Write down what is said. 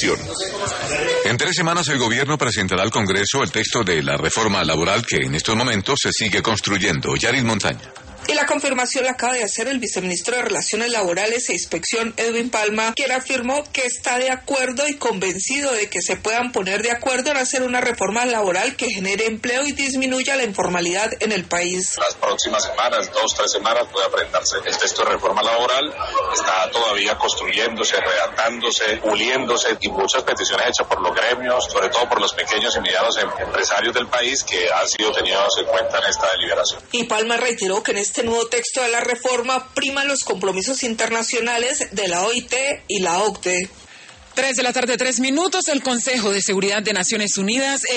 En 3 semanas el gobierno presentará al Congreso el texto de la reforma laboral que en estos momentos se sigue construyendo. Yaris Montaña. Y la confirmación la acaba de hacer el viceministro de Relaciones Laborales e Inspección, Edwin Palma, quien afirmó que está de acuerdo y convencido de que se puedan poner de acuerdo en hacer una reforma laboral que genere empleo y disminuya la informalidad en el país. Las próximas semanas, 2-3 semanas, puede presentarse el texto de reforma laboral. Está todavía construyéndose, redactándose, puliéndose, y muchas peticiones hechas por los gremios, sobre todo por los pequeños y medianos empresarios del país, que han sido tenidos en cuenta en esta deliberación. Y Palma reiteró que en este nuevo texto de la reforma priman los compromisos internacionales de la OIT y la OCDE. 3 de la tarde, 3 minutos. El Consejo de Seguridad de Naciones Unidas